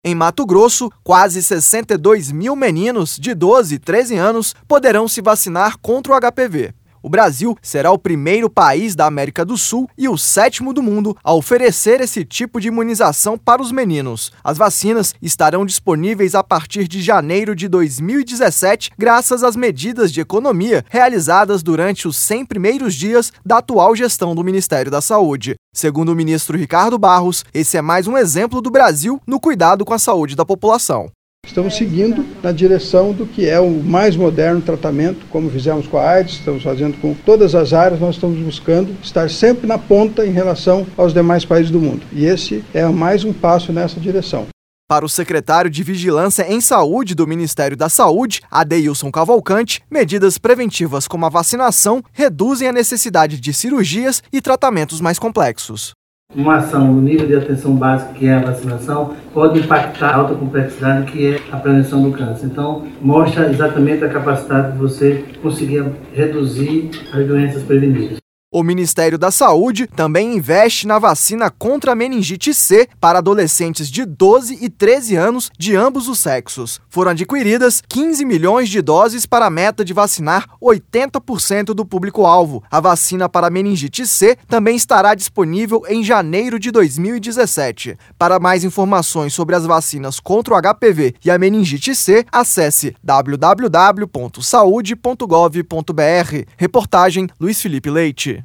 Em Mato Grosso, quase 62 mil meninos de 12 e 13 anos poderão se vacinar contra o HPV. O Brasil será o primeiro país da América do Sul e o 7º do mundo a oferecer esse tipo de imunização para os meninos. As vacinas estarão disponíveis a partir de janeiro de 2017, graças às medidas de economia realizadas durante os 100 primeiros dias da atual gestão do Ministério da Saúde. Segundo o ministro Ricardo Barros, esse é mais um exemplo do Brasil no cuidado com a saúde da população. Estamos seguindo na direção do que é o mais moderno tratamento, como fizemos com a AIDS, estamos fazendo com todas as áreas, nós estamos buscando estar sempre na ponta em relação aos demais países do mundo. E esse é mais um passo nessa direção. Para o secretário de Vigilância em Saúde do Ministério da Saúde, Adeilson Cavalcante, medidas preventivas como a vacinação reduzem a necessidade de cirurgias e tratamentos mais complexos. Uma ação no nível de atenção básica, que é a vacinação, pode impactar a alta complexidade, que é a prevenção do câncer. Então, mostra exatamente a capacidade de você conseguir reduzir as doenças prevenidas. O Ministério da Saúde também investe na vacina contra a meningite C para adolescentes de 12 e 13 anos de ambos os sexos. Foram adquiridas 15 milhões de doses para a meta de vacinar 80% do público-alvo. A vacina para a meningite C também estará disponível em janeiro de 2017. Para mais informações sobre as vacinas contra o HPV e a meningite C, acesse www.saude.gov.br. Reportagem Luiz Felipe Leite.